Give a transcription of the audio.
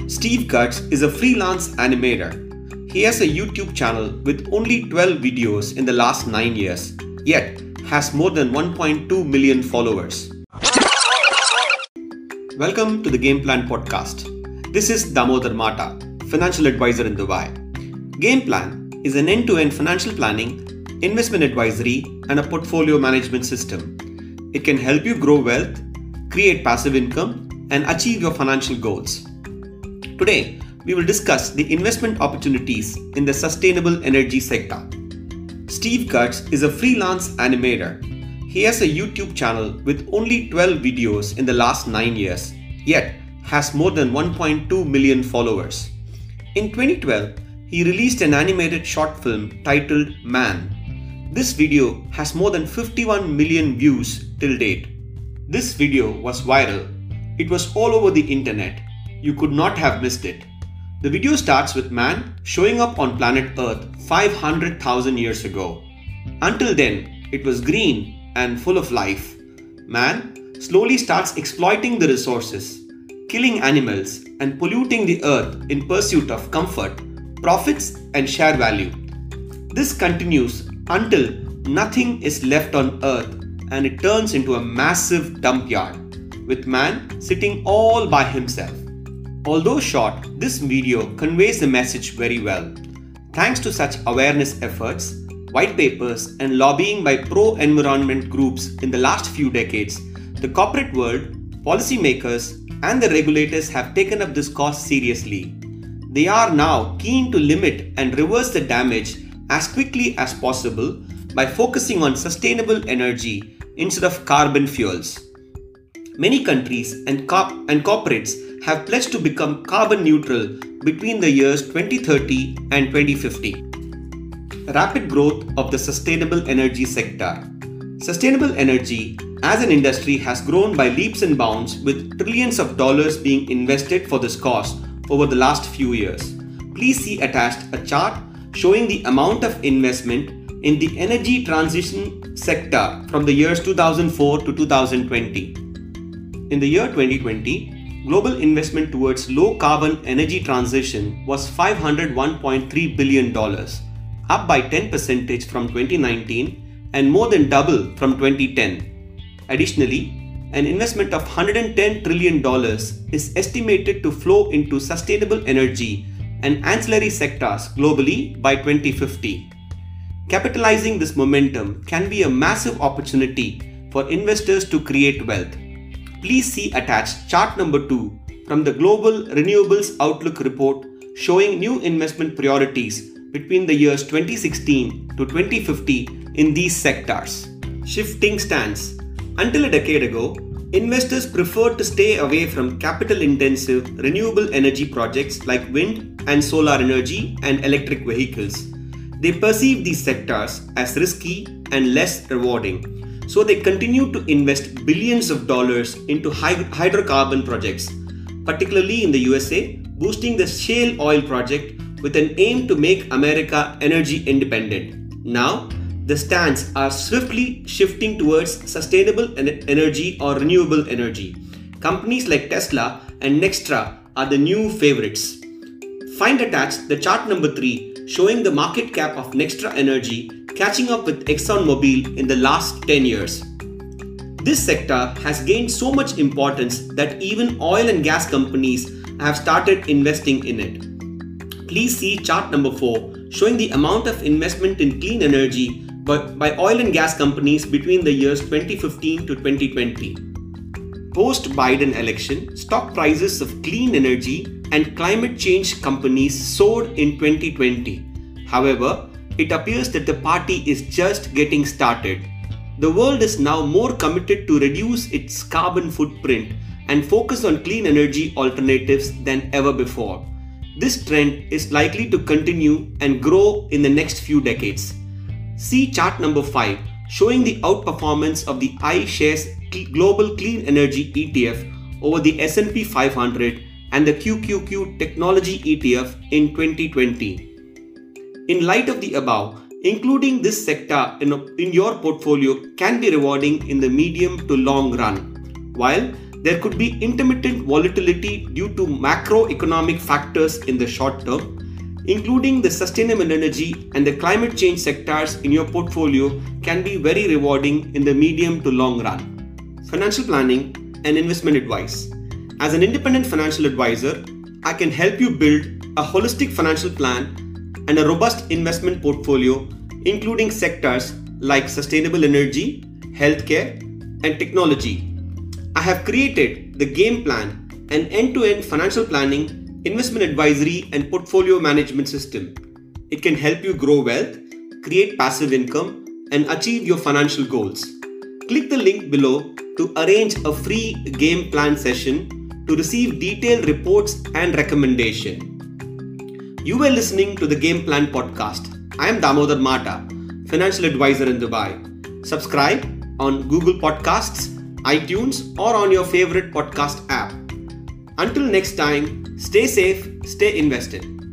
Steve Cutts is a freelance animator. He has a YouTube channel with only 12 videos in the last 9 years, yet has more than 1.2 million followers. Welcome to the Game Plan podcast. This is Damodar Mata, financial advisor in Dubai. Game Plan is an end-to-end financial planning, investment advisory, and a portfolio management system. It can help you grow wealth, create passive income, and achieve your financial goals. Today, we will discuss the investment opportunities in the sustainable energy sector. Steve Cutts is a freelance animator. He has a YouTube channel with only 12 videos in the last 9 years, yet has more than 1.2 million followers. In 2012, he released an animated short film titled Man. This video has more than 51 million views till date. This video was viral. It was all over the internet. You could not have missed it. The video starts with man showing up on planet Earth 500,000 years ago. Until then, it was green and full of life. Man slowly starts exploiting the resources, killing animals and polluting the earth in pursuit of comfort, profits and share value. This continues until nothing is left on earth and it turns into a massive dump yard, with man sitting all by himself. Although short, this video conveys the message very well. Thanks to such awareness efforts, white papers and lobbying by pro-environment groups in the last few decades, the corporate world, policymakers and the regulators have taken up this cause seriously. They are now keen to limit and reverse the damage as quickly as possible by focusing on sustainable energy instead of carbon fuels. Many countries and corporates have pledged to become carbon neutral between the years 2030 and 2050. Rapid growth of the sustainable energy sector. Sustainable energy as an industry has grown by leaps and bounds, with trillions of dollars being invested for this cause over the last few years. Please see attached a chart showing the amount of investment in the energy transition sector from the years 2004 to 2020. In the year 2020, global investment towards low carbon energy transition was $501.3 billion, up by 10% from 2019 and more than double from 2010. Additionally, an investment of $110 trillion is estimated to flow into sustainable energy and ancillary sectors globally by 2050. Capitalizing this momentum can be a massive opportunity for investors to create wealth. Please see attached chart number 2 from the Global Renewables Outlook report showing new investment priorities between the years 2016 to 2050 in these sectors. Shifting stance. Until a decade ago, investors preferred to stay away from capital-intensive renewable energy projects like wind and solar energy and electric vehicles. They perceived these sectors as risky and less rewarding. So they continue to invest billions of dollars into hydrocarbon projects, particularly in the USA, boosting the shale oil project with an aim to make America energy independent. Now, the stands are swiftly shifting towards sustainable energy or renewable energy. Companies like Tesla and Nextra are the new favorites. Find attached the chart number 3 showing the market cap of Nextra Energy catching up with ExxonMobil in the last 10 years. This sector has gained so much importance that even oil and gas companies have started investing in it. Please see chart number 4 showing the amount of investment in clean energy by oil and gas companies between the years 2015 to 2020. Post-Biden election, stock prices of clean energy and climate change companies soared in 2020. However, it appears that the party is just getting started. The world is now more committed to reduce its carbon footprint and focus on clean energy alternatives than ever before. This trend is likely to continue and grow in the next few decades. See chart number 5 showing the outperformance of the iShares Global Clean Energy ETF over the S&P 500 and the QQQ Technology ETF in 2020. In light of the above, including this sector in your portfolio can be rewarding in the medium to long run. While There could be intermittent volatility due to macroeconomic factors in the short term, including the sustainable energy and the climate change sectors in your portfolio can be very rewarding in the medium to long run. Financial planning and investment advice. As an independent financial advisor, I can help you build a holistic financial plan and a robust investment portfolio, including sectors like sustainable energy, healthcare, and technology. I have created the Game Plan, an end-to-end financial planning, investment advisory, and portfolio management system. It can help you grow wealth, create passive income, and achieve your financial goals. Click the link below to arrange a free Game Plan session to receive detailed reports and recommendation. You were listening to the Game Plan podcast. I am Damodar Mata, financial advisor in Dubai. Subscribe on Google Podcasts, iTunes, or on your favorite podcast app. Until next time, stay safe, stay invested.